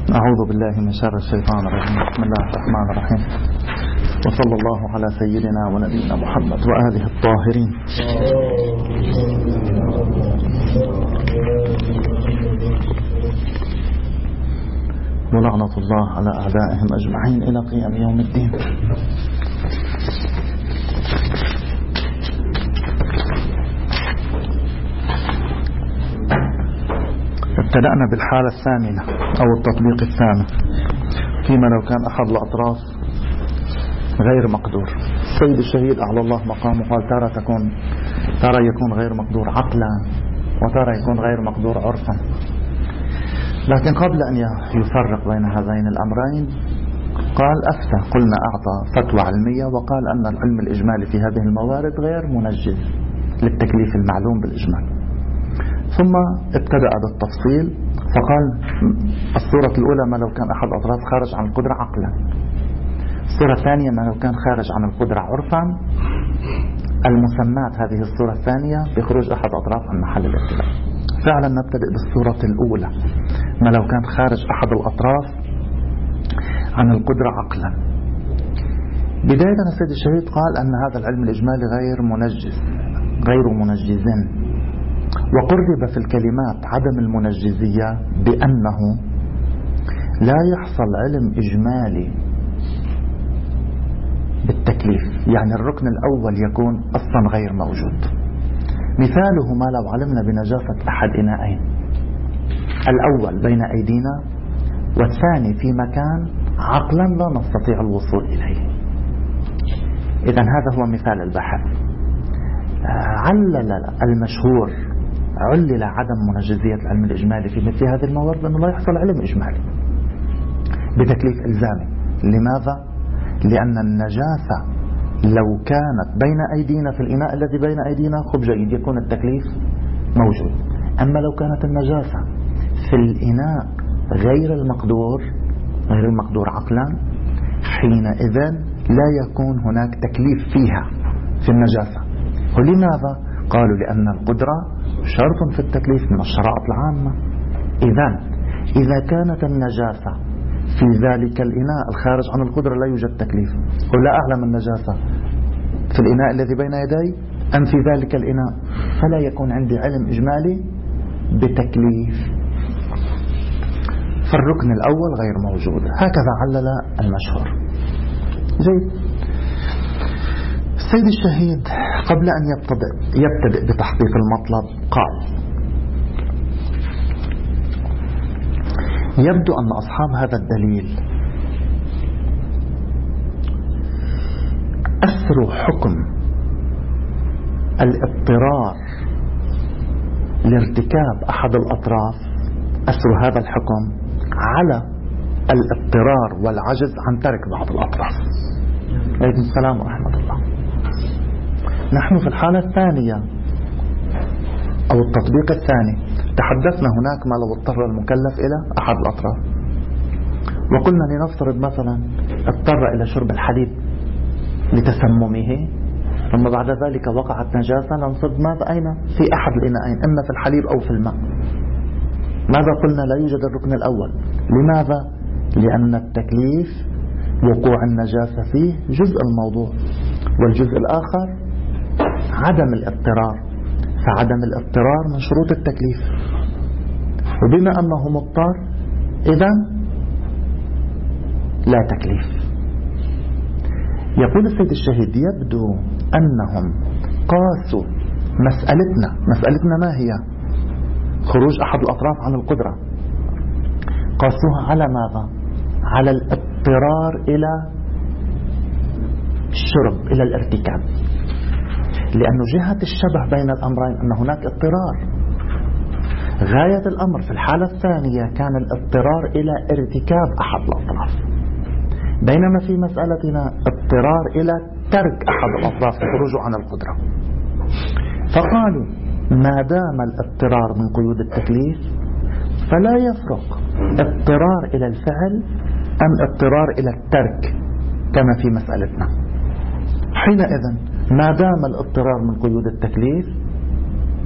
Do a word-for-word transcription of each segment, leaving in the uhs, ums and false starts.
أعوذ بالله من شر الشيطان الرجيم. بسم الله الرحمن الرحيم، وصلى الله على سيدنا ونبينا محمد وآله الطاهرين. ولعنة الله على أعدائهم أجمعين إلى قيام يوم الدين. ابتدأنا بالحالة الثامنة أو التطبيق الثامن، فيما لو كان أحد الأطراف غير مقدور. السيد الشهيد أعلى الله مقامه قال ترى تكون ترى يكون غير مقدور عقلا، وترى يكون غير مقدور عرفا. لكن قبل أن يفرق بين هذين الأمرين قال أفتى، قلنا أعطى فتوى علمية وقال أن العلم الإجمالي في هذه الموارد غير منجز للتكليف المعلوم بالإجمال. ثم ابتدأ بالتفصيل فقال الصورة الأولى ما لو كان أحد أطراف خارج عن القدرة عقلا، الصورة الثانية ما لو كان خارج عن القدرة عرفا. المسمات هذه الصورة الثانية بخروج أحد أطراف عن محل الابتلاء. فعلا نبتدئ بالصورة الأولى ما لو كان خارج أحد الأطراف عن القدرة عقلا. بداية السيد الشهيد قال أن هذا العلم الإجمالي غير منجز غير منجز وقرب في الكلمات عدم المنجزية بأنه لا يحصل علم إجمالي بالتكليف، يعني الركن الأول يكون أصلا غير موجود. مثاله ما لو علمنا بنجاسة أحد إناءين، الأول بين أيدينا والثاني في مكان عقلا لا نستطيع الوصول إليه. إذن هذا هو مثال البحث. علل المشهور علل عدم منجزية العلم الإجمالي في مثل هذه الموارد أنه لا يحصل علم إجمالي بتكليف إلزامي. لماذا؟ لأن النجاسة لو كانت بين أيدينا في الإناء الذي بين أيدينا خب جيد يكون التكليف موجود. أما لو كانت النجاسة في الإناء غير المقدور غير المقدور عقلا، حينئذ لا يكون هناك تكليف فيها في النجاسة. ولماذا؟ قالوا لأن القدرة شرط في التكليف من الشرائط العامة. إذن إذا كانت النجاسة في ذلك الإناء الخارج عن القدرة لا يوجد تكليف. قل لا أعلم النجاسة في الإناء الذي بين يدي أم في ذلك الإناء، فلا يكون عندي علم إجمالي بتكليف. فالركن الأول غير موجود. هكذا علل المشهور. جيد. السيد الشهيد قبل أن يبتدئ, يبتدئ بتحقيق المطلب قال يبدو أن أصحاب هذا الدليل أسروا حكم الاضطرار لارتكاب أحد الأطراف، أسروا هذا الحكم على الاضطرار والعجز عن ترك بعض الأطراف. عليكم السلام ورحمة الله. نحن في الحالة الثانية أو التطبيق الثاني تحدثنا هناك ما لو اضطر المكلف إلى أحد الأطراف، وقلنا لنفترض مثلا اضطر إلى شرب الحليب لتسممه، ثم بعد ذلك وقعت نجاسة، ننصب ماذا أين في أحد الإناءين، إما في الحليب أو في الماء. ماذا قلنا؟ لا يوجد الركن الأول. لماذا؟ لأن التكليف وقوع النجاسة فيه جزء الموضوع، والجزء الآخر عدم الاضطرار، فعدم الاضطرار من شروط التكليف. وبما أنه مضطر إذن لا تكليف. يقول السيد الشهيد يبدو أنهم قاسوا مسألتنا مسألتنا ما هي؟ خروج أحد الأطراف عن القدرة. قاسوها على ماذا؟ على الاضطرار إلى الشرب، إلى الارتكاب. لأن جهة الشبه بين الأمرين أن هناك اضطرار. غاية الأمر في الحالة الثانية كان الاضطرار إلى ارتكاب أحد الأطراف، بينما في مسألتنا اضطرار إلى ترك أحد الأطراف خروجه عن القدرة. فقالوا ما دام الاضطرار من قيود التكليف فلا يفرق اضطرار إلى الفعل أم اضطرار إلى الترك كما في مسألتنا. حينئذ ما دام الاضطرار من قيود التكليف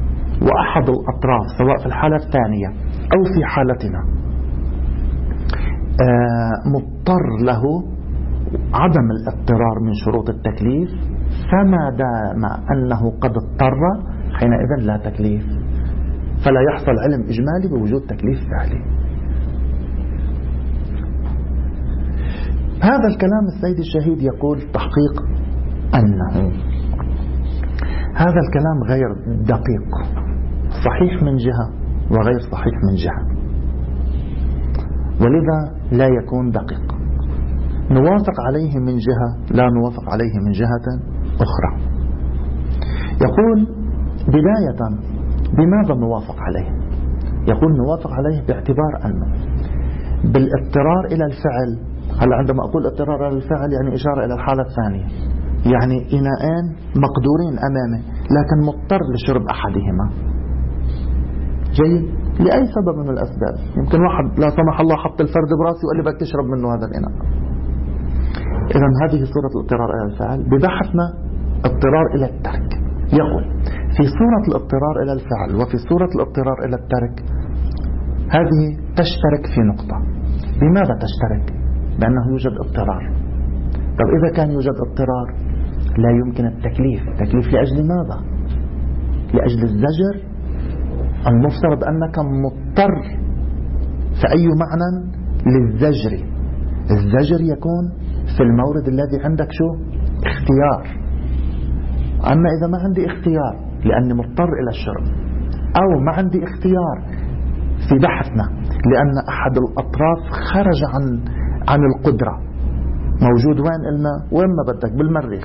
وأحد الأطراف سواء في الحالة الثانية أو في حالتنا مضطر له عدم الاضطرار من شروط التكليف، فما دام أنه قد اضطر حينئذ لا تكليف، فلا يحصل علم إجمالي بوجود تكليف فعلي. هذا الكلام السيد الشهيد يقول تحقيق أنه هذا الكلام غير دقيق، صحيح من جهة وغير صحيح من جهة، ولذا لا يكون دقيق. نوافق عليه من جهة، لا نوافق عليه من جهة أخرى. يقول بداية بماذا نوافق عليه؟ يقول نوافق عليه باعتبار أنه بالاضطرار إلى الفعل. هل عندما أقول اضطرار إلى الفعل يعني إشارة إلى الحالة الثانية، يعني إناءان مقدورين أمامه لكن مضطر لشرب أحدهما. جيد، لأي سبب من الأسباب. يمكن واحد لا سمح الله حط الفرد براسي وقال لي بدك تشرب منه هذا الإناء. إذن هذه صورة الاضطرار إلى الفعل. ببحثنا اضطرار إلى الترك، يقول في صورة الاضطرار إلى الفعل وفي صورة الاضطرار إلى الترك هذه تشترك في نقطة. بماذا تشترك؟ بأنه يوجد اضطرار. طب إذا كان يوجد اضطرار لا يمكن التكليف. تكليف لأجل ماذا؟ لأجل الزجر. المفترض أنك مضطر في أي معنى للزجر. الزجر يكون في المورد الذي عندك شو؟ اختيار. أما إذا ما عندي اختيار لأني مضطر إلى الشرب، أو ما عندي اختيار في بحثنا لأن أحد الأطراف خرج عن عن القدرة، موجود وين قلنا؟ وين ما بدك، بالمريخ،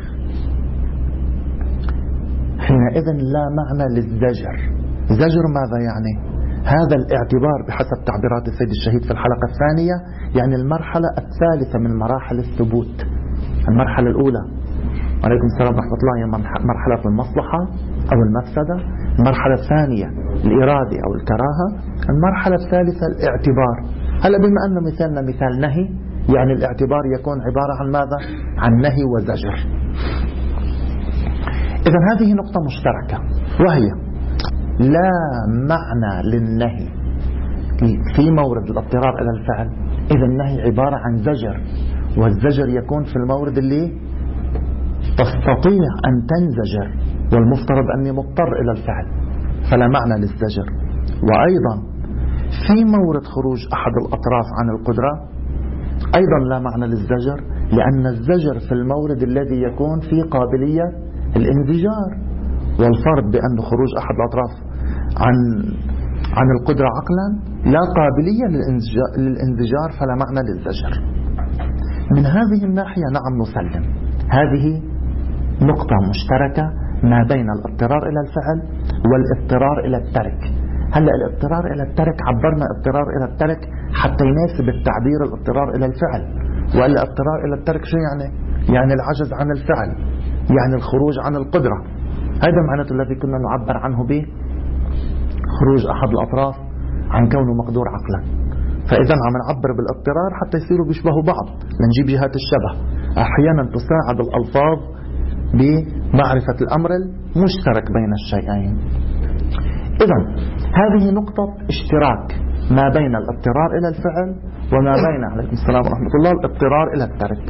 حينئذ لا معنى للزجر. زجر ماذا يعني؟ هذا الاعتبار بحسب تعبيرات السيد الشهيد في الحلقة الثانية يعني المرحلة الثالثة من مراحل الثبوت. المرحلة الأولى عليكم السلام ورحمة الله هي مرحلة المصلحة أو المفسدة. المرحلة الثانية الإرادة أو الكراهة. المرحلة الثالثة الاعتبار. هلا بما أن مثالنا مثال نهي يعني الاعتبار يكون عبارة عن ماذا؟ عن نهي وزجر. إذن هذه نقطة مشتركة، وهي لا معنى للنهي في مورد الاضطرار إلى الفعل. إذا النهي عبارة عن زجر، والزجر يكون في المورد اللي تستطيع أن تنزجر، والمفترض أني مضطر إلى الفعل، فلا معنى للزجر. وأيضا في مورد خروج أحد الأطراف عن القدرة أيضا لا معنى للزجر، لأن الزجر في المورد الذي يكون في قابلية الانزجار، والفرض بأن خروج أحد الأطراف عن عن القدرة عقلا لا قابلية للانزجار، فلا معنى للزجر. من هذه الناحية نعم نسلم، هذه نقطة مشتركة ما بين الاضطرار إلى الفعل والاضطرار إلى الترك. هلأ الاضطرار إلى الترك عبرنا اضطرار إلى الترك حتى يناسب التعبير الاضطرار إلى الفعل، وإلا اضطرار إلى الترك شو يعني؟ يعني العجز عن الفعل، يعني الخروج عن القدرة. هذا معناته الذي كنا نعبر عنه به خروج أحد الأطراف عن كونه مقدور عقلا. فإذا عم نعبر بالاضطرار حتى يصيروا بيشبهوا بعض لنجيب جهات الشبه. أحيانا تساعد الألفاظ بمعرفة الأمر المشترك بين الشيئين. إذا هذه نقطة اشتراك ما بين الاضطرار إلى الفعل وما بين عليكم السلام ورحمة الله الاضطرار إلى الترك.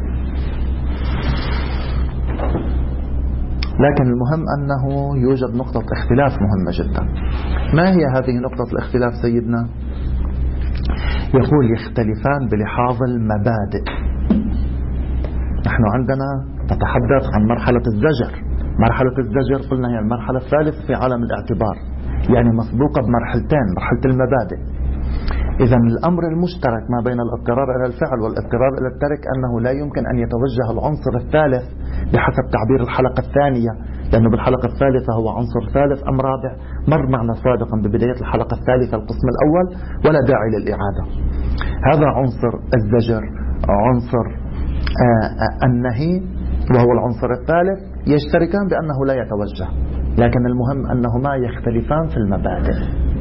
لكن المهم أنه يوجد نقطة اختلاف مهمة جدا. ما هي هذه نقطة الاختلاف سيدنا؟ يقول يختلفان بلحاظ المبادئ. نحن عندنا نتحدث عن مرحلة الزجر. مرحلة الزجر قلنا هي المرحلة الثالثة في عالم الاعتبار، يعني مسبوقة بمرحلتين، مرحلة المبادئ. إذا الأمر المشترك ما بين الاضطرار إلى الفعل والاضطرار إلى الترك أنه لا يمكن أن يتوجه العنصر الثالث بحسب تعبير الحلقة الثانية، لأنه بالحلقة الثالثة هو عنصر ثالث أم رابع مر معنا سابقا ببداية الحلقة الثالثة القسم الأول، ولا داعي للإعادة. هذا عنصر الزجر، عنصر آه النهي وهو العنصر الثالث، يشتركان بأنه لا يتوجه، لكن المهم أنهما يختلفان في المبادئ.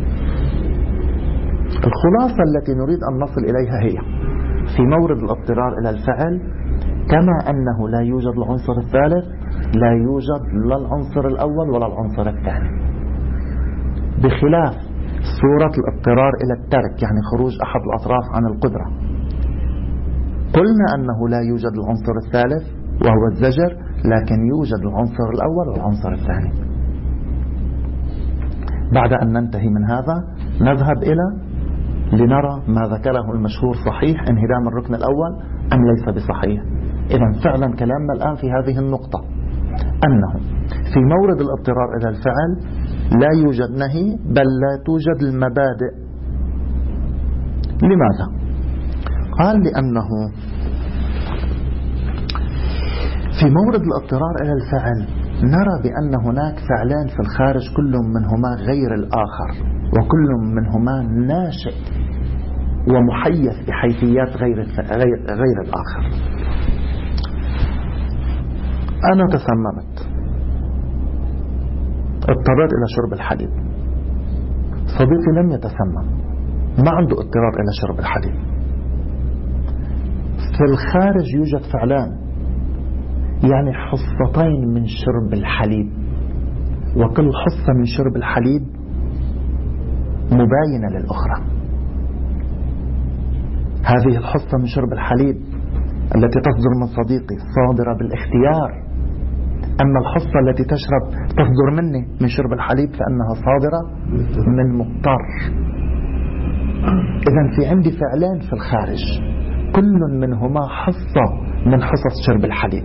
الخلاصة التي نريد أن نصل إليها هي في مورد الاضطرار إلى الفعل كما أنه لا يوجد العنصر الثالث لا يوجد لا العنصر الأول ولا العنصر الثاني، بخلاف صورة الاضطرار إلى الترك يعني خروج أحد الأطراف عن القدرة. قلنا أنه لا يوجد العنصر الثالث وهو الزجر، لكن يوجد العنصر الأول والعنصر الثاني. بعد أن ننتهي من هذا نذهب إلى لنرى ما ذكره المشهور صحيح انهدام الركن الأول أم ليس بصحيح. إذن فعلا كلامنا الآن في هذه النقطة، أنه في مورد الاضطرار إلى الفعل لا يوجد نهي بل لا توجد المبادئ. لماذا؟ قال لأنه في مورد الاضطرار إلى الفعل نرى بأن هناك فعلان في الخارج كل منهما غير الآخر، وكل منهما ناشئ ومحيث بحيثيات غير, غير, غير الآخر. أنا تسممت، اضطررت إلى شرب الحليب. صديقي لم يتسمم، ما عنده اضطرار إلى شرب الحليب. في الخارج يوجد فعلان، يعني حصتين من شرب الحليب، وكل حصة من شرب الحليب مباينة للأخرى. هذه الحصة من شرب الحليب التي تصدر من صديقي صادرة بالاختيار، أما الحصة التي تشرب تصدر مني من شرب الحليب فإنها صادرة من مضطر. إذن في عندي فعلان في الخارج كل منهما حصة من حصص شرب الحليب.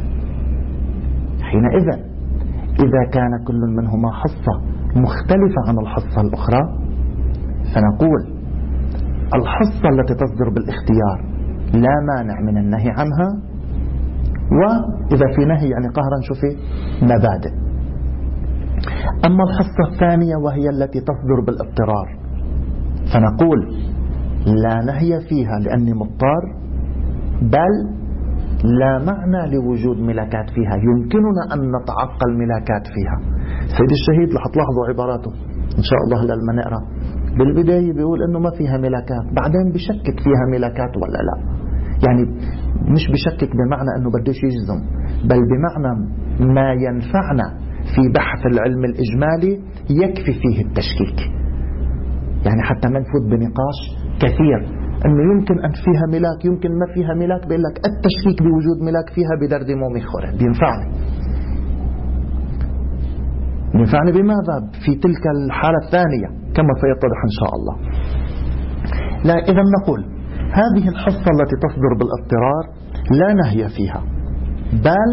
حينئذ إذا كان كل منهما حصة مختلفة عن الحصة الأخرى فنقول الحصة التي تصدر بالاختيار لا مانع من النهي عنها، وإذا في نهي يعني قهرا شوفي مبادئ. أما الحصة الثانية وهي التي تصدر بالاضطرار فنقول لا نهي فيها لأني مضطر، بل لا معنى لوجود ملاكات فيها، يمكننا أن نتعقل ملاكات فيها. سيد الشهيد رح تلاحظوا عباراته إن شاء الله لما نقرأ، بالبداية بيقول إنه ما فيها ملاكات، بعدين بشكك فيها ملاكات ولا لا. يعني مش بشكك بمعنى أنه بديش يجزم، بل بمعنى ما ينفعنا في بحث العلم الإجمالي يكفي فيه التشكيك. يعني حتى ما نفوت بنقاش كثير أنه يمكن أن فيها ملاك يمكن ما فيها ملاك، بيقول لك التشكيك بوجود ملاك فيها بدرد مومي خورة بينفعني. ينفعني بماذا؟ في تلك الحالة الثانية كما سيتضح إن شاء الله. لا، إذا نقول هذه الحصة التي تصدر بالاضطرار لا نهي فيها، بل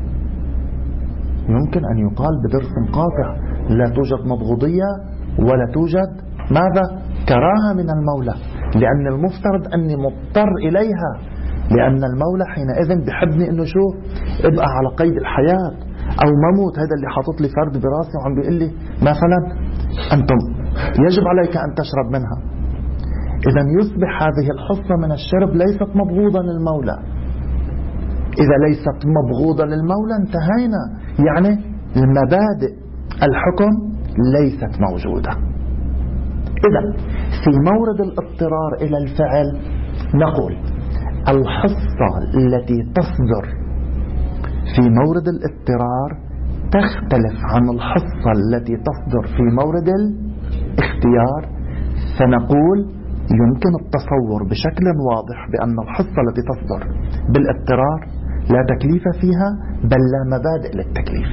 يمكن أن يقال بدرس قاطع لا توجد مبغوضية ولا توجد ماذا؟ كراهة من المولى، لأن المفترض أني مضطر إليها، لأن المولى حينئذ بحبني أنه شو ابقى على قيد الحياة أو مموت. هذا اللي حاطط لي فرد براسي وعم بيقول لي مثلا أنتم يجب عليك أن تشرب منها. إذا يصبح هذه الحصة من الشرب ليست مبغوضة للمولى. إذا ليست مبغوضة للمولى انتهينا، يعني المبادئ الحكم ليست موجودة. إذا في مورد الاضطرار إلى الفعل نقول الحصة التي تصدر في مورد الاضطرار تختلف عن الحصة التي تصدر في مورد الاختيار، فنقول يمكن التصور بشكل واضح بأن الحصة التي تصدر بالاضطرار لا تكليف فيها بل لا مبادئ للتكليف.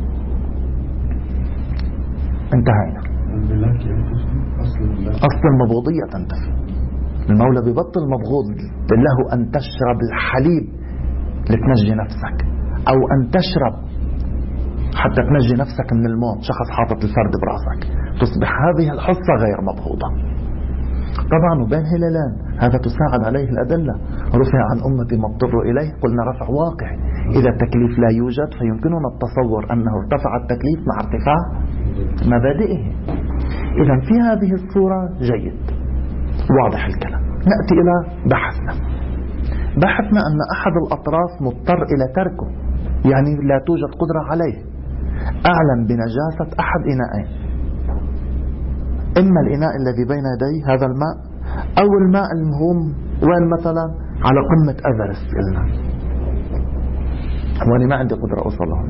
انتهينا. أصل المبغوضية تنتفي. المولى ببطل مبغوض له أن تشرب الحليب لتنجي نفسك، أو أن تشرب حتى تنجي نفسك من الموت، شخص حاطط الفرد براسك، تصبح هذه الحصة غير مبغوضة. طبعا وبين هلالان هذا تساعد عليه الأدلة. رفع عن أمتي ما اضطر إليه، قلنا رفع واقعي. إذا التكليف لا يوجد فيمكننا التصور أنه ارتفع التكليف مع ارتفاع مبادئه. إذا في هذه الصورة جيد واضح الكلام. نأتي إلى بحثنا. بحثنا أن أحد الأطراف مضطر إلى تركه، يعني لا توجد قدرة عليه. أعلم بنجاسة أحد إناءين، إما الإناء الذي بين يدي هذا الماء، أو الماء المهم وين مثلا على قمة أفرست قلنا، وأنا ما عندي قدرة أوصل لهم،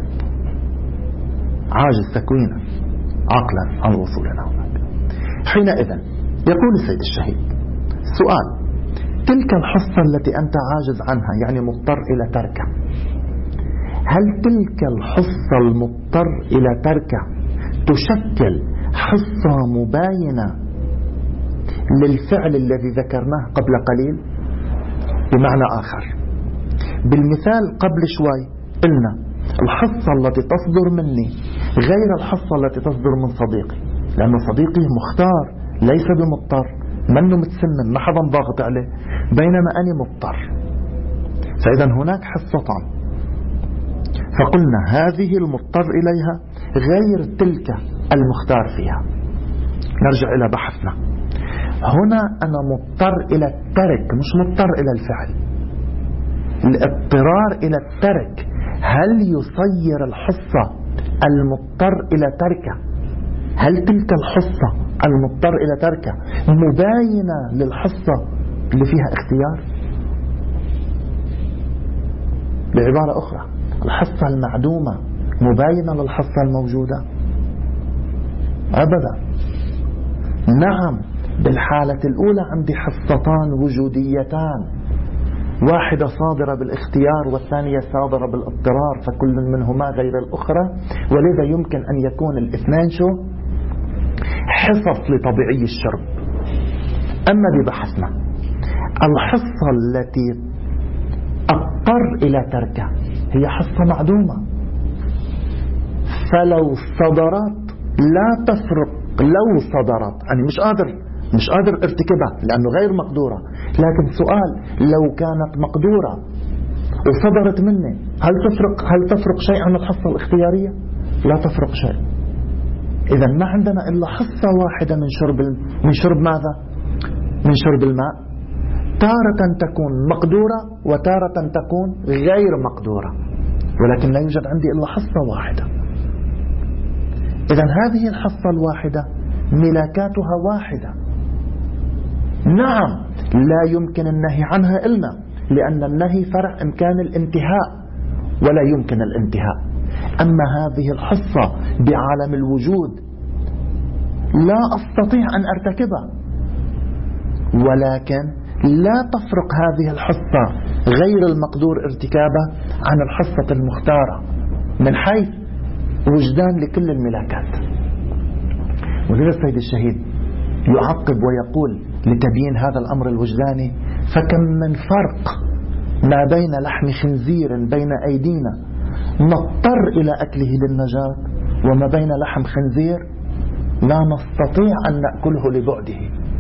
عاجز تكوينا عقلا عن الوصول هناك. حينئذ يقول السيد الشهيد: سؤال، تلك الحصة التي أنت عاجز عنها يعني مضطر إلى تركها، هل تلك الحصة المضطر إلى تركها تشكل حصة مباينة للفعل الذي ذكرناه قبل قليل؟ بمعنى آخر، بالمثال قبل شوي قلنا الحصة التي تصدر مني غير الحصة التي تصدر من صديقي، لأن صديقي مختار ليس بمضطر، منه متسمم، ما حدا ضاغط عليه، بينما أنا مضطر. فإذا هناك حصتان، فقلنا هذه المضطر إليها غير تلك المختار فيها. نرجع إلى بحثنا. هنا أنا مضطر إلى الترك، مش مضطر إلى الفعل. الاضطرار إلى الترك هل يصير الحصة المضطر إلى تركه، هل تلك الحصة المضطر إلى تركه مباينة للحصة اللي فيها اختيار؟ بعبارة أخرى، الحصة المعدومة مباينة للحصة الموجودة؟ أبدا. نعم، بالحالة الأولى عندي حصتان وجوديتان، واحدة صادرة بالاختيار والثانية صادرة بالاضطرار، فكل منهما غير الأخرى، ولذا يمكن أن يكون الاثنان شو؟ حصص لطبيعي الشرب. أما ببحثنا الحصة التي اضطر إلى تركها هي حصة معدومة، فلو صدرت لا تفرق. لو صدرت أنا مش قادر مش قادر ارتكبها لأنه غير مقدورة، لكن سؤال لو كانت مقدورة وصدرت مني هل تفرق هل تفرق شيء عن الحصة الاختيارية؟ لا تفرق شيء. إذا ما عندنا إلا حصة واحدة من شرب من شرب ماذا؟ من شرب الماء. تارة تكون مقدورة وتارة تكون غير مقدورة، ولكن لا يوجد عندي إلا حصة واحدة. إذا هذه الحصة الواحدة ملاكاتها واحدة. نعم، لا يمكن النهي عنها إلا لأن النهي فرع إمكان الانتهاء ولا يمكن الانتهاء. أما هذه الحصة بعالم الوجود لا أستطيع أن أرتكبها، ولكن لا تفرق هذه الحصة غير المقدور ارتكابها عن الحصة المختارة من حيث وجدان لكل الملاكات. ولذا السيد الشهيد يعقب ويقول لتبيين هذا الأمر الوجداني: فكم من فرق ما بين لحم خنزير بين أيدينا نضطر إلى أكله للنجاة، وما بين لحم خنزير لا نستطيع أن نأكله لبعده.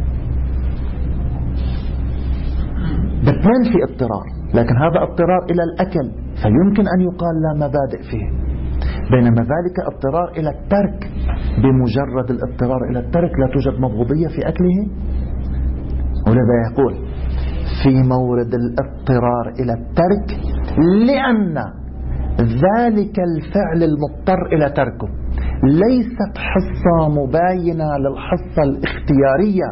باثنين في اضطرار، لكن هذا اضطرار إلى الأكل فيمكن أن يقال لا مبادئ فيه، بينما ذلك اضطرار إلى الترك. بمجرد الاضطرار إلى الترك لا توجد مبغوضية في أكله. ولذا يقول في مورد الاضطرار إلى الترك لأن ذلك الفعل المضطر إلى تركه ليست حصة مباينة للحصة الاختيارية،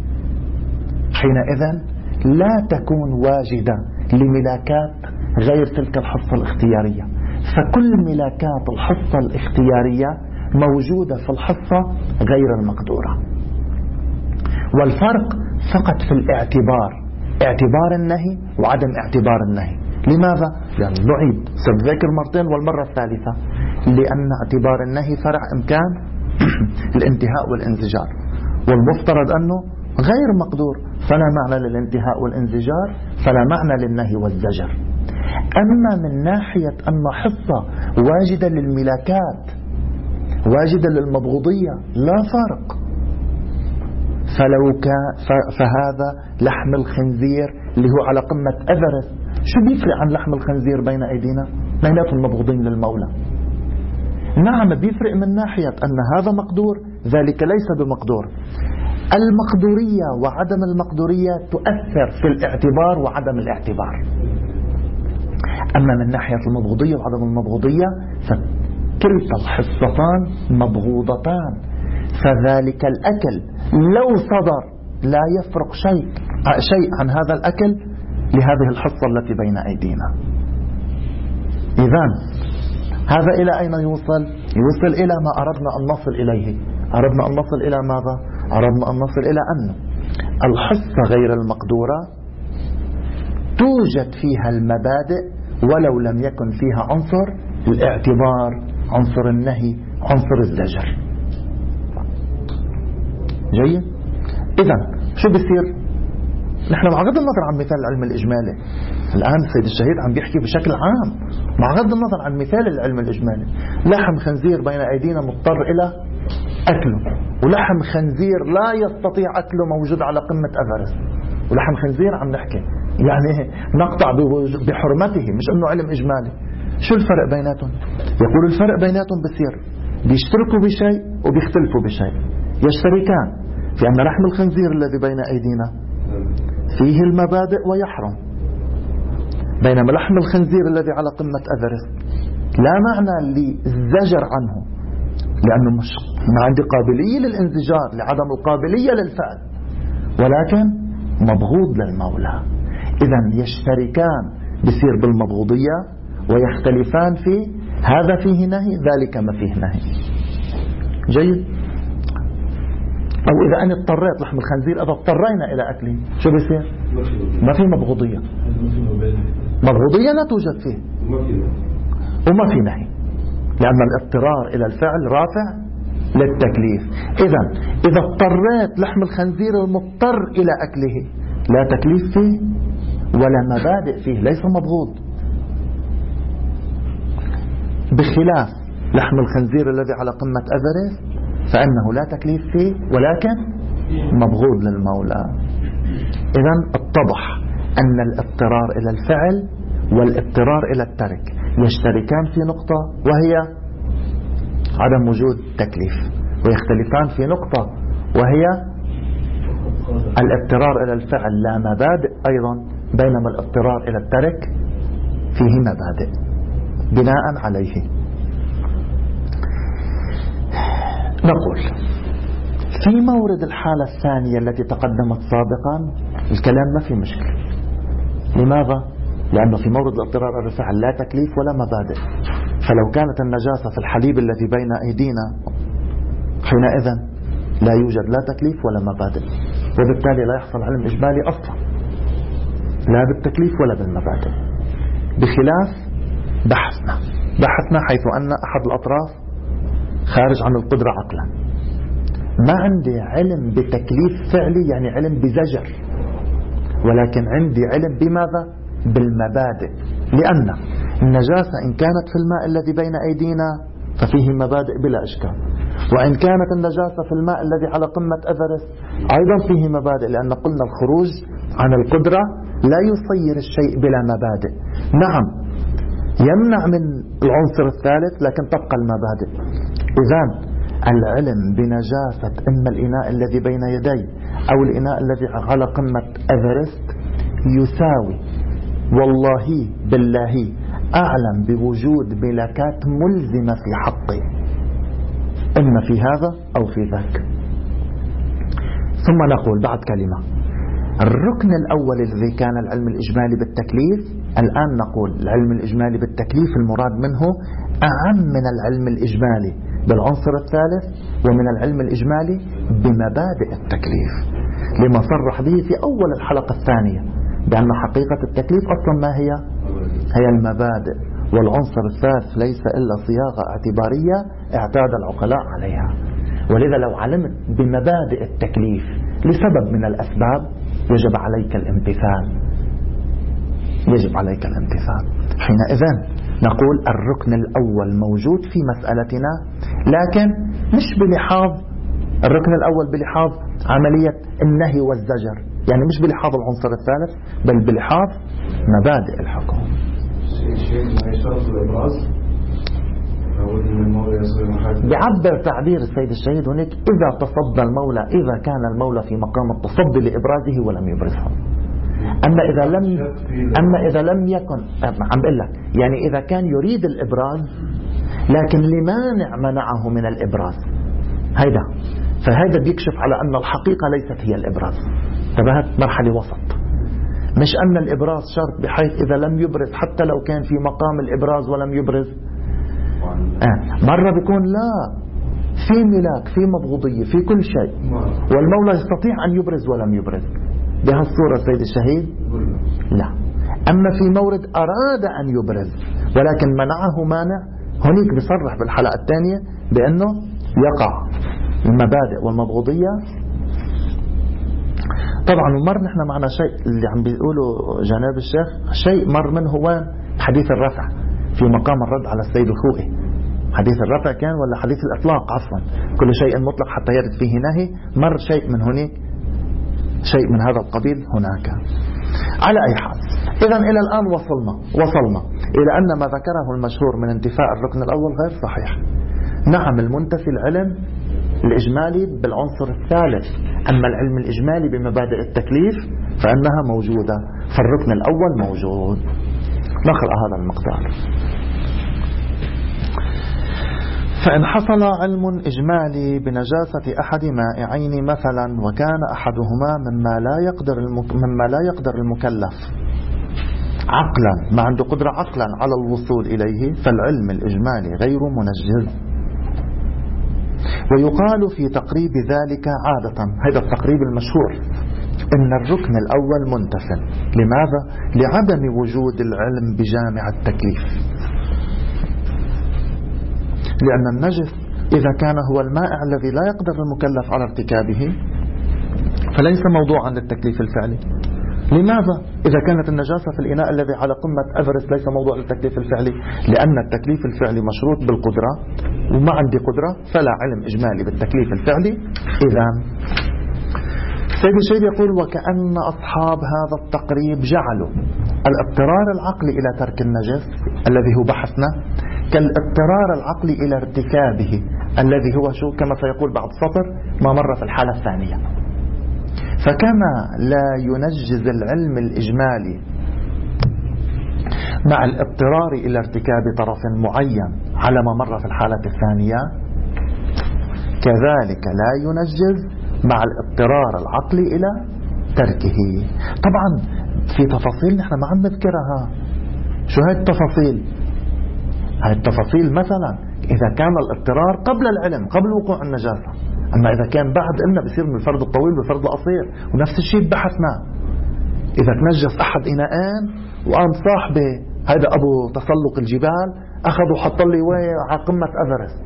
حينئذ لا تكون واجدة لملاكات غير تلك الحصة الاختيارية. فكل ملاكات الحصة الاختيارية موجودة في الحصة غير المقدورة، والفرق فقط في الاعتبار، اعتبار النهي وعدم اعتبار النهي. لماذا؟ لأن نعيد سنذكر مرتين والمرة الثالثة، لأن اعتبار النهي فرع إمكان الانتهاء والانزجار، والمفترض أنه غير مقدور، فلا معنى للانتهاء والانزجار، فلا معنى للنهي والزجر. أما من ناحية أن حصة واجدة للملاكات واجدة للمبغوضية لا فرق. فلو كان فهذا لحم الخنزير اللي هو على قمة أفرست، شو بيفرق عن لحم الخنزير بين أيدينا؟ بيناتهم مبغوضين للمولى. نعم بيفرق من ناحية أن هذا مقدور ذلك ليس بمقدور. المقدورية وعدم المقدورية تؤثر في الاعتبار وعدم الاعتبار. أما من ناحية المبغوضية وعدم المبغوضية فكلتا الحصتان مبغوضتان، فذلك الأكل لو صدر لا يفرق شيء شيء عن هذا الأكل لهذه الحصة التي بين أيدينا. إذن هذا إلى أين يوصل؟ يوصل إلى ما أردنا أن نصل إليه. أردنا أن نصل إلى ماذا؟ أردنا أن نصل إلى أن الحصة غير المقدورة توجد فيها المبادئ ولو لم يكن فيها عنصر الاعتبار، عنصر النهي، عنصر الزجر. جيد؟ إذن شو بيصير؟ نحن مع غض النظر عن مثال العلم الإجمالي، الآن السيد الشهيد عم بيحكي بشكل عام مع غض النظر عن مثال العلم الإجمالي. لحم خنزير بين أيدينا مضطر إلى أكله، ولحم خنزير لا يستطيع أكله موجود على قمة أفرست، ولحم خنزير عم نحكي يعني نقطع بحرمته، مش أنه علم إجمالي. شو الفرق بيناتهم؟ يقول الفرق بيناتهم بصير بيشتركوا بشيء وبيختلفوا بشيء. يشتركان في أن لحم الخنزير الذي بين أيدينا فيه المبادئ ويحرم، بينما لحم الخنزير الذي على قمة أفرست لا معنى للزجر عنه، لأنه مش ما عندي قابلية للانزجار لعدم القابلية للفعل، ولكن مبغوض للمولى. إذن يشتركان بصير بالمبغوضية ويختلفان في هذا فيه نهي، ذلك ما فيه نهي. جيد؟ أو إذا أنا اضطريت لحم الخنزير، إذا اضطرينا إلى أكله شو بيصير؟ ما في مبغوضية، مبغوضية لا توجد فيه وما في نهي، لأن الاضطرار إلى الفعل رافع للتكليف. إذن إذا اضطريت لحم الخنزير المضطر إلى أكله لا تكليف فيه ولا مبادئ فيه، ليس مبغوض، بخلاف لحم الخنزير الذي على قمة أفرست فإنه لا تكليف فيه ولكن مبغوض للمولى. إذن اتضح أن الاضطرار إلى الفعل والاضطرار إلى الترك يشتركان في نقطة وهي عدم وجود تكليف، ويختلفان في نقطة وهي الاضطرار إلى الفعل لا مبادئ أيضا، بينما الاضطرار إلى الترك فيه مبادئ بناء عليه. نقول في مورد الحالة الثانية التي تقدمت سابقا الكلام ما في مشكلة. لماذا؟ لأنه في مورد الاضطرار إلى الفعل لا تكليف ولا مبادئ، فلو كانت النجاسة في الحليب الذي بين أيدينا حينئذ لا يوجد لا تكليف ولا مبادئ، وبالتالي لا يحصل علم إجمالي أصلا لا بالتكليف ولا بالمبادئ، بخلاف بحثنا بحثنا حيث أن أحد الأطراف خارج عن القدرة عقلا. ما عندي علم بتكليف فعلي يعني علم بزجر، ولكن عندي علم بماذا؟ بالمبادئ، لأن النجاسة إن كانت في الماء الذي بين أيدينا ففيه مبادئ بلا إشكال، وإن كانت النجاسة في الماء الذي على قمة أفرست أيضا فيه مبادئ، لأن قلنا الخروج عن القدرة لا يصير الشيء بلا مبادئ. نعم يمنع من العنصر الثالث لكن تبقى المبادئ. إذن العلم بنجاسة إما الإناء الذي بين يدي أو الإناء الذي على قمة أفرست يساوي والله بالله أعلم بوجود ملكات ملزمة في حقي، إما في هذا أو في ذاك. ثم نقول بعد كلمة الركن الأول الذي كان العلم الإجمالي بالتكليف، الآن نقول العلم الإجمالي بالتكليف المراد منه أعم من العلم الإجمالي بالعنصر الثالث ومن العلم الإجمالي بمبادئ التكليف، لما صرح به في أول الحلقة الثانية بأن حقيقة التكليف أصلا ما هي؟ هي المبادئ، والعنصر الثالث ليس إلا صياغة اعتبارية اعتاد العقلاء عليها. ولذا لو علمت بمبادئ التكليف لسبب من الأسباب يجب عليك الامتثال، يجب عليك الامتثال. حينئذ نقول الركن الأول موجود في مسألتنا، لكن مش بلحاظ الركن الأول بلحاظ عملية النهي والزجر، يعني مش بلحاظ العنصر الثالث بل بلحاظ مبادئ الحكم. بعبر تعبير السيد الشهيد هناك إذا تصدى المولى، إذا كان المولى في مقام التصدي لإبرازه ولم يبرزه. أما إذا لم أما إذا لم يكن عم بقول لك يعني إذا كان يريد الإبراز لكن لمانع منعه من الإبراز، هيدا فهذا بيكشف على أن الحقيقة ليست هي الإبراز. انتبهت؟ مرحلة وسط، مش أن الإبراز شرط بحيث إذا لم يبرز حتى لو كان في مقام الإبراز ولم يبرز. آه. مرة بيكون لا في ملاك في مبغوضية في كل شيء والمولى يستطيع أن يبرز ولم يبرز. بهالصورة سيد الشهيد لا، أما في مورد أراد أن يبرز ولكن منعه مانع، هناك بيصرح بالحلقة الثانية بأنه يقع المبادئ والمبغوضية. طبعا ومر نحن معنا شيء اللي عم بيقوله جناب الشيخ، شيء مر منه وين؟ حديث الرفع في مقام الرد على السيد الخوئي. حديث الرفع كان ولا حديث الإطلاق عفوا، كل شيء مطلق حتى يرد فيه نهي، مر شيء من هناك شيء من هذا القبيل هناك. على أي حال، إذن إلى الآن وصلنا وصلنا إلى أن ما ذكره المشهور من انتفاء الركن الأول غير صحيح. نعم المنتفي العلم الإجمالي بالعنصر الثالث، أما العلم الإجمالي بمبادئ التكليف فإنها موجودة، فالركن الأول موجود. نقرأ هذا المقدار: فإن حصل علم إجمالي بنجاسة أحد مائعين مثلا وكان أحدهما مما لا يقدر المك... مما لا يقدر المكلف عقلا، ما عنده قدرة عقلا على الوصول إليه، فالعلم الإجمالي غير منجز. ويقال في تقريب ذلك عادة، هذا التقريب المشهور، إن الركن الأول منتفٍ. لماذا؟ لعدم وجود العلم بجامع التكليف، لأن النجس إذا كان هو المائع الذي لا يقدر المكلف على ارتكابه فليس موضوعا للتكليف الفعلي. لماذا؟ إذا كانت النجاسة في الإناء الذي على قمة أفرست ليس موضوع للتكليف الفعلي، لأن التكليف الفعلي مشروط بالقدرة، وما عندي قدرة فلا علم إجمالي بالتكليف الفعلي. إذن سيد الشيخ يقول: وكأن أصحاب هذا التقريب جعلوا الاضطرار العقلي إلى ترك النجس الذي هو بحثنا كالاضطرار العقلي إلى ارتكابه الذي هو شو، كما سيقول بعد سطر ما مر في الحالة الثانية. فكما لا ينجز العلم الإجمالي مع الاضطرار إلى ارتكاب طرف معين على ما مر في الحالة الثانية، كذلك لا ينجز مع الاضطرار العقلي إلى تركه. طبعا في تفاصيل نحن ما عم نذكرها. شو هاي التفاصيل؟ هاي التفاصيل مثلا إذا كان الاضطرار قبل العلم، قبل وقوع النجاسة، أما إذا كان بعد قلنا بيصير من الفرد الطويل والفرد القصير. ونفس الشيء بحثنا إذا تنجس أحد إناءين وقام صاحبه هذا أبو تسلق الجبال أخذ وحط لي على قمة أفرست،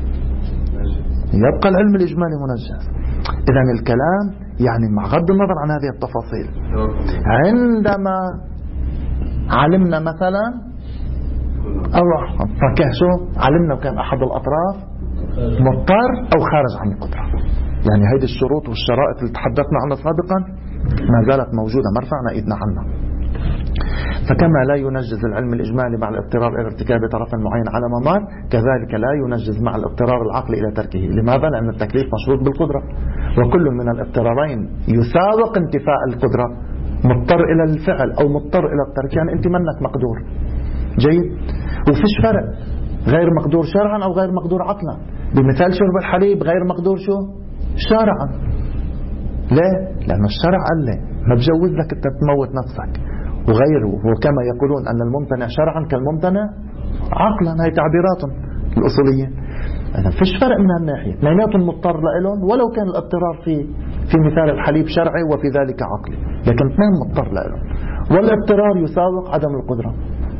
يبقى العلم الإجمالي منجس. إذن الكلام يعني مع غض النظر عن هذه التفاصيل، عندما علمنا مثلا أو فكهشو علمنا وكان أحد الأطراف مضطر أو خارج عن القدرة، يعني هذه الشروط والشرائط اللي تحدثنا عنها سابقا ما زالت موجودة، ما رفعنا إيدنا عنها. فكما لا ينجز العلم الإجمالي مع الاضطرار إلى ارتكاب طرف معين على ما مر، كذلك لا ينجز مع الاضطرار العقلي إلى تركه. لماذا؟ لأن التكليف مشروط بالقدرة، وكل من الاضطرارين يسابق انتفاء القدرة. مضطر إلى الفعل أو مضطر إلى الترك، يعني أنت منك مقدور. جيد؟ وفيش فرق غير مقدور شرعا أو غير مقدور عقلا. بمثال شرب الحليب غير مقدور شو؟ شرعا. ليه؟ لأن الشرع قال لي ما بجوز لك أنت تموت نفسك وغيره، وكما يقولون أن الممتنع شرعا كالممتنع عقلا. هاي تعبيرات الأصولية. إذا فيش فرق من هالناحية، اثنيناتهم مضطر لهم، ولو كان الاضطرار في في مثال الحليب شرعي وفي ذلك عقلي، لكن اثنين مضطر لهم، والاضطرار يساوق عدم القدرة.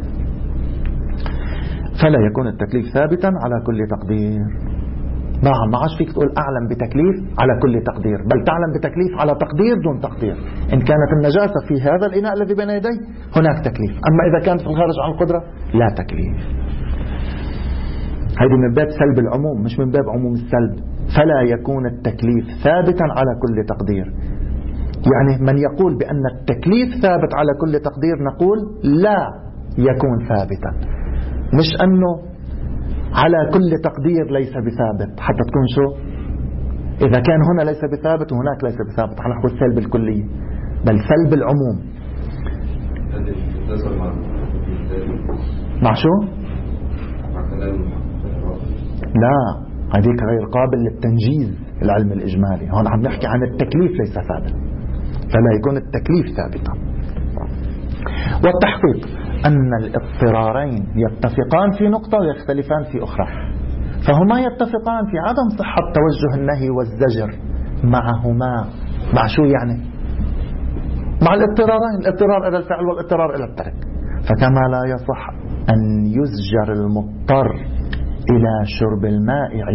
فلا يكون التكليف ثابتا على كل تقدير. نعم، ما عادش فيك تقول أعلم بتكليف على كل تقدير، بل تعلم بتكليف على تقدير دون تقدير. إن كانت النجاسة في هذا الإناء الذي بين يدي هناك تكليف، أما إذا كانت في الخارج عن القدرة لا تكليف. هذه من باب سلب العموم مش من باب عموم السلب. فلا يكون التكليف ثابتا على كل تقدير، يعني من يقول بأن التكليف ثابت على كل تقدير نقول لا يكون ثابتا، مش أنه على كل تقدير ليس بثابت حتى تكون شو. إذا كان هنا ليس بثابت وهناك ليس بثابت هنحكي السلب الكلي، بل سلب العموم. مع شو؟ لا، هذيك غير قابل للتنجيز العلم الإجمالي. هون عم نحكي عن التكليف ليس ثابت، فلا يكون التكليف ثابتا. والتحقيق أن الاضطرارين يتفقان في نقطة ويختلفان في أخرى، فهما يتفقان في عدم صحة توجه النهي والزجر معهما. مع شو يعني؟ مع الاضطرارين، الاضطرار إلى الفعل والاضطرار إلى الترك. فكما لا يصح أن يزجر المضطر إلى شرب المائع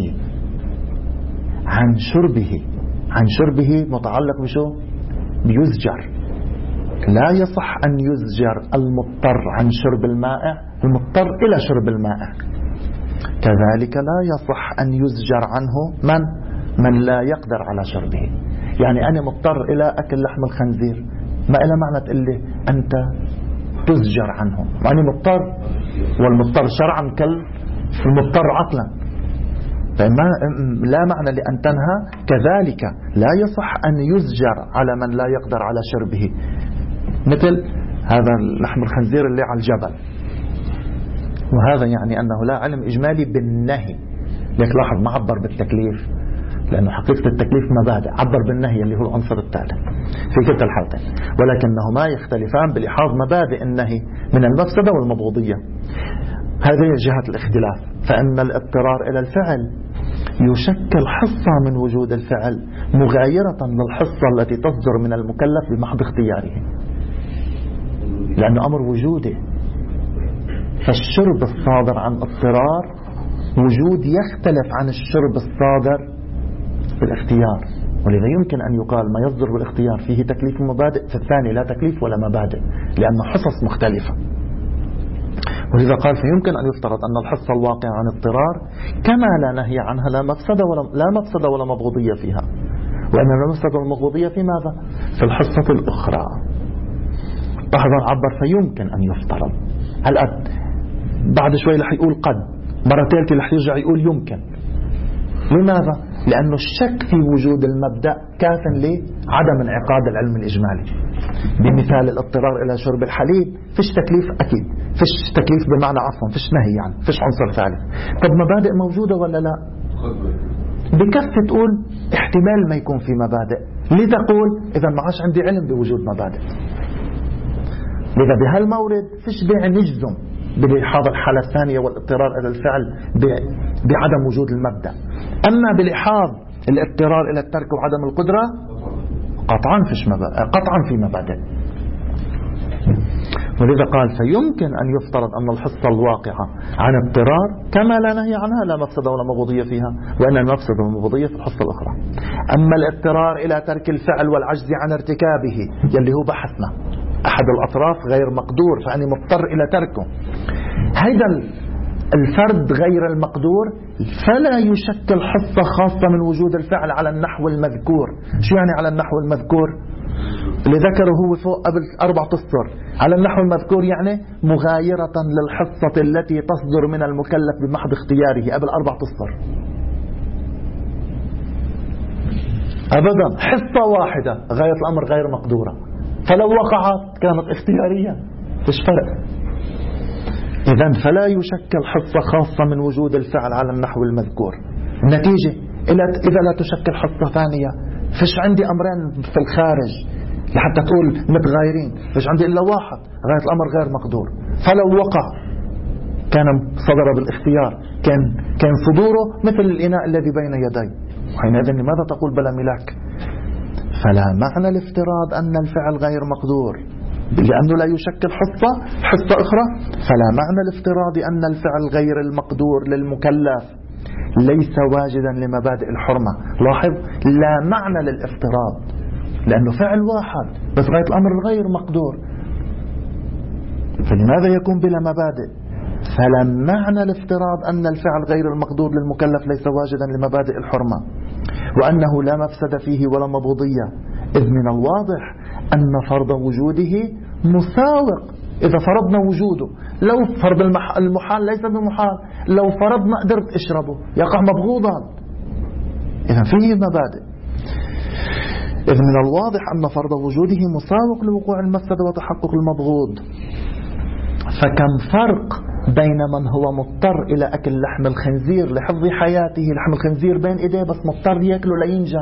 عن شربه، عن شربه متعلق بشو؟ بيزجر. لا يصح أن يزجر المضطر عن شرب المائع، المضطر إلى شرب المائع. كذلك لا يصح أن يزجر عنه من من لا يقدر على شربه. يعني أنا مضطر إلى أكل لحم الخنزير، ما إلى معنى تقول لي أنت تزجر عنه، وأنا مضطر، والمضطر شرعا كالمضطر عقلا، فما لا معنى لأن تنهى. كذلك لا يصح أن يزجر على من لا يقدر على شربه، مثل هذا لحم الخنزير اللي على الجبل، وهذا يعني أنه لا علم إجمالي بالنهي. لك لاحظ ما عبر بالتكليف، لأنه حقيقة التكليف مبادئ، عبر بالنهي اللي هو العنصر الثالث في كلتا الحالتين، ولكنهما يختلفان بلحاظ مبادئ النهي من المفسدة والمبغوضية. هذه جهة الاختلاف. فإن الاضطرار إلى الفعل يشكل حصة من وجود الفعل مغايرة للحصة التي تصدر من المكلف بمحض اختياره، لأنه أمر وجودي. فالشرب الصادر عن اضطرار وجود يختلف عن الشرب الصادر بالاختيار، ولذا يمكن أن يقال ما يصدر بالاختيار فيه تكليف ومبادئ، في الثاني لا تكليف ولا مبادئ، لأن حصص مختلفة. ولذا قال فيمكن أن يفترض أن الحصة الواقعة عن اضطرار كما لا نهي عنها لا مفسدة ولا, لا مفسدة ولا مبغوضية فيها، وأن المفسدة والمبغوضية في ماذا؟ في الحصة الأخرى. لاحظا عبر فيمكن أن يفترض. هلأ بعد شوي رح يقول قد، مرة ثالثة رح يرجع يقول يمكن. لماذا؟ لأنه الشك في وجود المبدأ كاف لعدم انعقاد العلم الإجمالي. بمثال الاضطرار إلى شرب الحليب فيش تكليف، أكيد فيش تكليف بمعنى عفوا فيش نهي، يعني فيش عنصر ثالث. طب مبادئ موجودة ولا لا؟ بكفة تقول احتمال ما يكون في مبادئ، لذا قول إذا ما عاش عندي علم بوجود مبادئ. لذا بهالمورد فيش داعي نجزم بلحاظ الحالة الثانية والاضطرار إلى الفعل بعدم وجود المبدأ. أما بلحاظ الاضطرار إلى الترك وعدم القدرة قطعا فيش مبادئ، قطعا في مبادئ. ولذا قال فيمكن أن يفترض أن الحصة الواقعة عن اضطرار كما لا نهي عنها لا مفسدة ولا مبغوضية فيها، وأن المفسدة والمبغوضية في الحصة الأخرى. أما الاضطرار إلى ترك الفعل والعجز عن ارتكابه يلي هو بحثنا أحد الأطراف غير مقدور، فأني مضطر إلى تركه، هذا الفرد غير المقدور فلا يشكل حصة خاصة من وجود الفعل على النحو المذكور. شو يعني على النحو المذكور؟ اللي ذكره هو فوق قبل أربعة أسطر. على النحو المذكور يعني مغايرة للحصة التي تصدر من المكلف بمحض اختياره قبل أربعة أسطر. أبدا، حصة واحدة غاية الأمر غير مقدورة، فلو وقعت كانت اختيارية، فيش فرق. إذن فلا يشكل حصة خاصة من وجود الفعل على النحو المذكور. النتيجة إذا لا تشكل حصة ثانية فيش عندي أمرين في الخارج لحتى تقول متغايرين، فيش عندي إلا واحد غاية الأمر غير مقدور. فلو وقع كان صدر بالاختيار، كان كان صدوره مثل الإناء الذي بين يدي، وحينئذ لماذا تقول بلا ملاك؟ فلا معنى الافتراض أن الفعل غير مقدور لأنه لا يشكل حصة حصة أخرى. فلا معنى الافتراض أن الفعل غير المقدور للمكلف ليس واجدا لمبادئ الحرمة. لاحظ، لا معنى للافتراض لأنه فعل واحد بس غاية الأمر غير مقدور، فلماذا يكون بلا مبادئ؟ فلا معنى الافتراض أن الفعل غير المقدور للمكلف ليس واجدا لمبادئ الحرمة، وأنه لا مفسد فيه ولا مبغوضية، إذ من الواضح أن فرض وجوده مساوق. إذا فرضنا وجوده، لو فرض المحال ليس بمحال، لو فرضنا قدرت اشربه يقع مبغوضا، إذا فيه مبادئ. إذ من الواضح أن فرض وجوده مساوق لوقوع المفسدة وتحقق المبغوض. فكم فرق بين من هو مضطر إلى أكل لحم الخنزير لحفظ حياته، لحم الخنزير بين إيديه بس مضطر يأكله لينجى،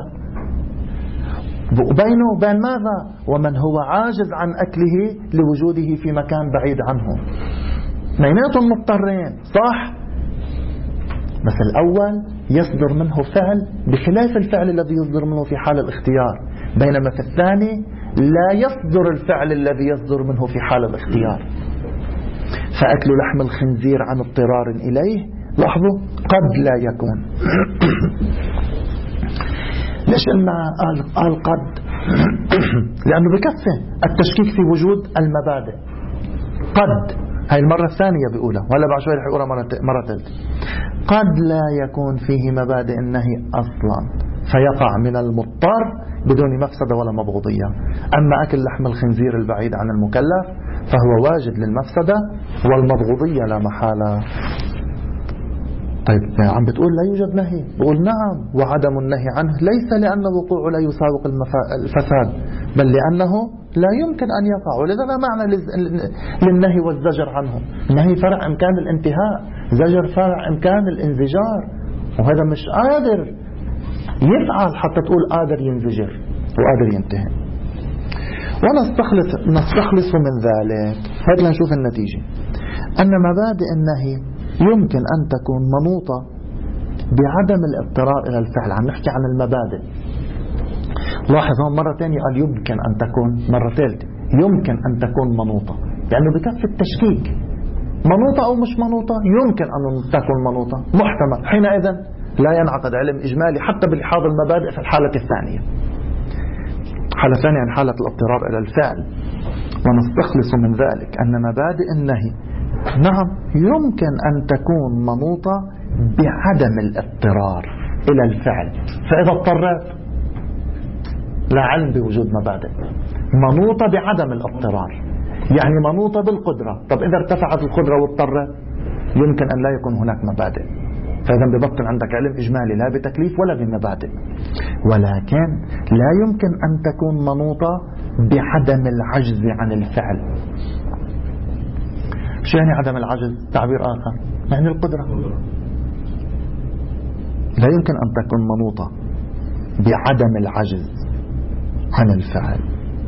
وبينه وبين ماذا؟ ومن هو عاجز عن أكله لوجوده في مكان بعيد عنه. اثنيناتهم مضطرين صح، بس الأول يصدر منه فعل بخلاف الفعل الذي يصدر منه في حال الاختيار، بينما في الثاني لا يصدر الفعل الذي يصدر منه في حال الاختيار. فأكل لحم الخنزير عن اضطرار إليه، لاحظوا قد لا يكون. ليش قلنا قال, قال قد؟ لأنه بكفي التشكيك في وجود المبادئ. قد هاي المرة الثانية بيقولها، ولا بعد شوي رح يقولها مرة ثالثة. قد لا يكون فيه مبادئ النهي أصلا فيقع من المضطر بدون مفسدة ولا مبغوضية. أما أكل لحم الخنزير البعيد عن المكلف فهو واجد للمفسدة والمبغوضية لا محالة. طيب عم بتقول لا يوجد نهي، بقول نعم، وعدم النهي عنه ليس لأن وقوعه لا يساوق الفساد، بل لأنه لا يمكن أن يقع، ولذا لا معنى للنهي والزجر عنه. النهي فرع إمكان الانتهاء، زجر فرع إمكان الانزجار، وهذا مش قادر يفعل حتى تقول قادر ينزجر وقادر ينتهي. ونستخلص نستخلص من ذلك، هيك لنشوف النتيجة، أن مبادئ النهي يمكن أن تكون منوطة بعدم الاضطرار إلى الفعل. عم نحكي عن المبادئ. لاحظ هون مرة ثانية قال يمكن أن تكون، مرة ثالثة يمكن أن تكون منوطة، لأنه بكفي التشكيك منوطة أو مش منوطة، يمكن أن تكون منوطة محتمل. حينئذ لا ينعقد علم إجمالي حتى بلحاظ المبادئ في الحالة الثانية. حالة ثانية عن حالة الاضطرار إلى الفعل. ونستخلص من ذلك أن مبادئ النهي نعم يمكن أن تكون منوطة بعدم الاضطرار إلى الفعل. فإذا اضطرت لا علم بوجود مبادئ، منوطة بعدم الاضطرار يعني منوطة بالقدرة. طب إذا ارتفعت القدرة واضطرت يمكن أن لا يكون هناك مبادئ، فإذا ببطل عندك علم إجمالي لا بتكليف ولا بمبادئ. ولكن لا يمكن أن تكون منوطة بعدم العجز عن الفعل. شو يعني عدم العجز؟ تعبير آخر يعني القدرة. لا يمكن أن تكون منوطة بعدم العجز عن الفعل.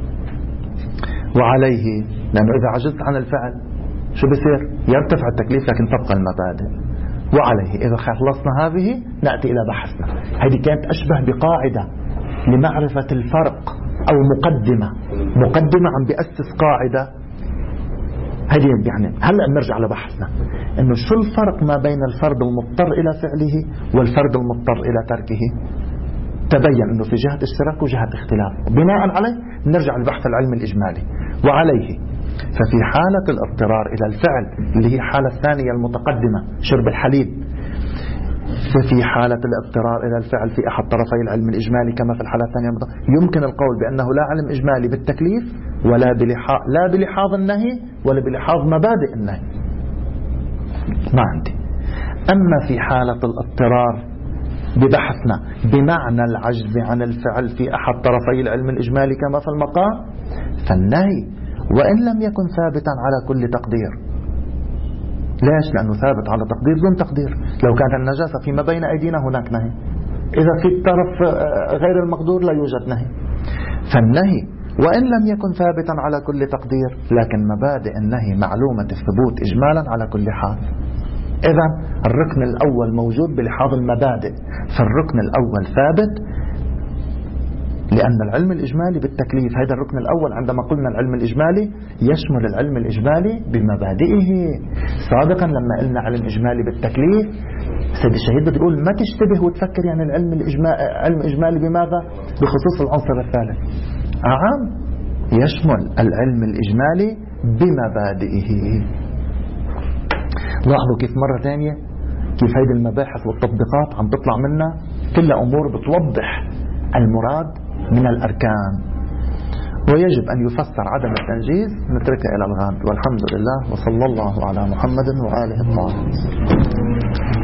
وعليه، لأنه إذا عجزت عن الفعل شو بصير؟ يرتفع التكليف لكن تبقى المبادئ. وعليه إذا خلصنا هذه نأتي إلى بحثنا. هذه كانت أشبه بقاعدة لمعرفة الفرق أو مقدمة مقدمة عم بأسس قاعدة. هذه يعني هلأ بنرجع لبحثنا إنه شو الفرق ما بين الفرد المضطر إلى فعله والفرد المضطر إلى تركه. تبين إنه في جهة اشتراك وجهة اختلاف. بناء عليه نرجع لبحث العلم الإجمالي. وعليه ففي حالة الاضطرار إلى الفعل اللي هي حالة الثانية المتقدمة شرب الحليب، ففي حالة الاضطرار إلى الفعل في أحد طرفي العلم الإجمالي كما في الحالة الثانية يمكن القول بأنه لا علم إجمالي بالتكليف ولا بلحاظ لا بلحاظ النهي ولا بلحاظ مبادئ النهي. ما عندي. أما في حالة الاضطرار ببحثنا بمعنى العجز عن الفعل في أحد طرفي العلم الإجمالي كما في المقام، فالنهي وإن لم يكن ثابتا على كل تقدير. ليش؟ لأنه ثابت على تقدير دون تقدير. لو كانت النجاسة فيما بين أيدينا هناك نهي، إذا في الطرف غير المقدور لا يوجد نهي. فالنهي وإن لم يكن ثابتا على كل تقدير لكن مبادئ النهي معلومة الثبوت إجمالا على كل حال. إذا الركن الأول موجود بلحاظ المبادئ، فالركن الأول ثابت لأن العلم الإجمالي بالتكليف. هذا الركن الأول. عندما قلنا العلم الإجمالي يشمل العلم الإجمالي بمبادئه. سابقا لما قلنا علم إجمالي بالتكليف سيد الشهيد بتقول ما تشتبه وتفكر يعني العلم الإجمالي علم إجمالي بماذا؟ بخصوص العنصر الثالث. أعم يشمل العلم الإجمالي بمبادئه. لاحظوا كيف مرة ثانية كيف هذه المباحث والتطبيقات عم تطلع منا كلها أمور بتوضح المراد من الأركان. ويجب أن يفسر عدم التنجيز نتركه إلى الغد. والحمد لله وصلى الله على محمد وآله الطاهرين.